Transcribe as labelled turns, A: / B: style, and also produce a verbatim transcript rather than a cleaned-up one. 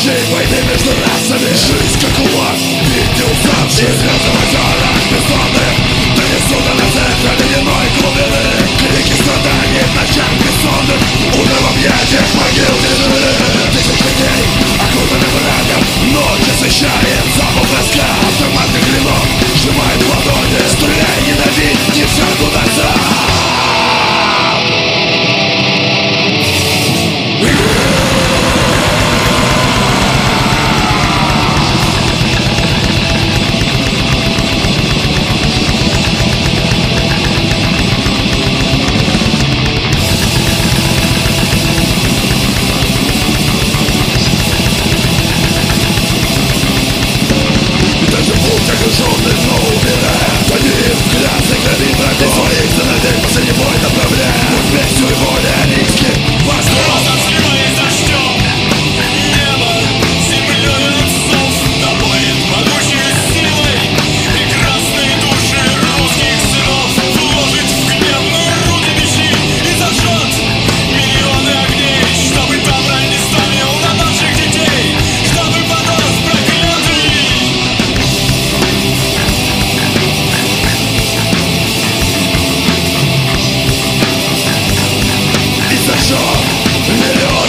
A: Ночей войны между расами. Жизнь как кулак, бить не уставший. Из звездного тела бессонных донесу до нас эхо ледяной глубины. Крики страданий в ночах бессонных. Утро в объятиях могил тишины. Тысячи дней окутаны мраком. Ночь освещает запах воска. Автоматный клинок сжимает в ладони. Стреляй, ненавидь, ни в шагу назад. Окружённый, но умирает. Они в грязной крови врагов своих сыновей последний бой направляет. Путь местью и воля рийских восток.
B: Засливаясь дождем, небо землёй отцов наполнит могучей силой. Прекрасные души русских сынов вложит в гневные руки мечи и зажжет миллионы огней, чтобы там не ставил на наших детей, чтобы понос проклятый.
A: Зажжён миллион